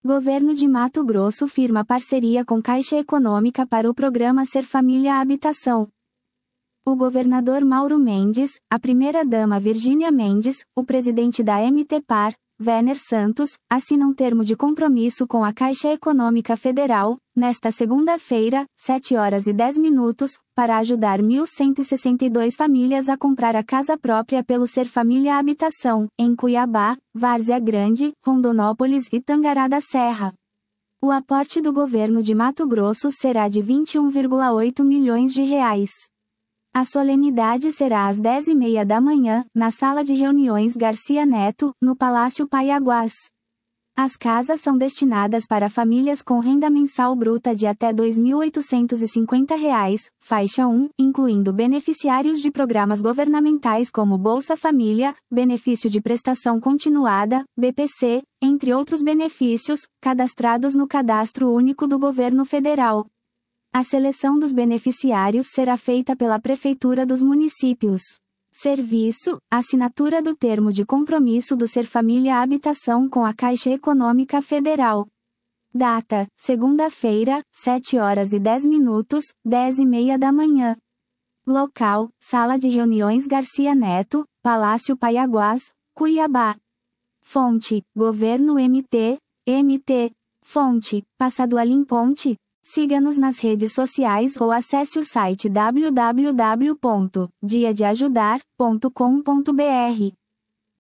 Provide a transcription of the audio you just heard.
Governo de Mato Grosso firma parceria com Caixa Econômica para o programa Ser Família Habitação. O governador Mauro Mendes, a primeira-dama Virgínia Mendes, o presidente da MT-Par, Werner Santos, assinam termo de compromisso com a Caixa Econômica Federal, nesta segunda-feira, 7h10, para ajudar 1.162 famílias a comprar a casa própria pelo Ser Família Habitação, em Cuiabá, Várzea Grande, Rondonópolis e Tangará da Serra. O aporte do governo de Mato Grosso será de R$ 21,8 milhões. A solenidade será às 10h30 da manhã, na Sala de Reuniões Garcia Neto, no Palácio Paiaguás. As casas são destinadas para famílias com renda mensal bruta de até R$ 2.850, faixa 1, incluindo beneficiários de programas governamentais como Bolsa Família, Benefício de Prestação Continuada, BPC, entre outros benefícios, cadastrados no Cadastro Único do Governo Federal. A seleção dos beneficiários será feita pela Prefeitura dos municípios. Serviço: assinatura do termo de compromisso do Ser Família Habitação com a Caixa Econômica Federal. Data: segunda-feira, 7h10, 10h30 da manhã. Local: Sala de Reuniões Garcia Neto, Palácio Paiaguás, Cuiabá. Fonte: Governo MT. Fonte: Passadoalim Ponte. Siga-nos nas redes sociais ou acesse o site www.diadeajudar.com.br.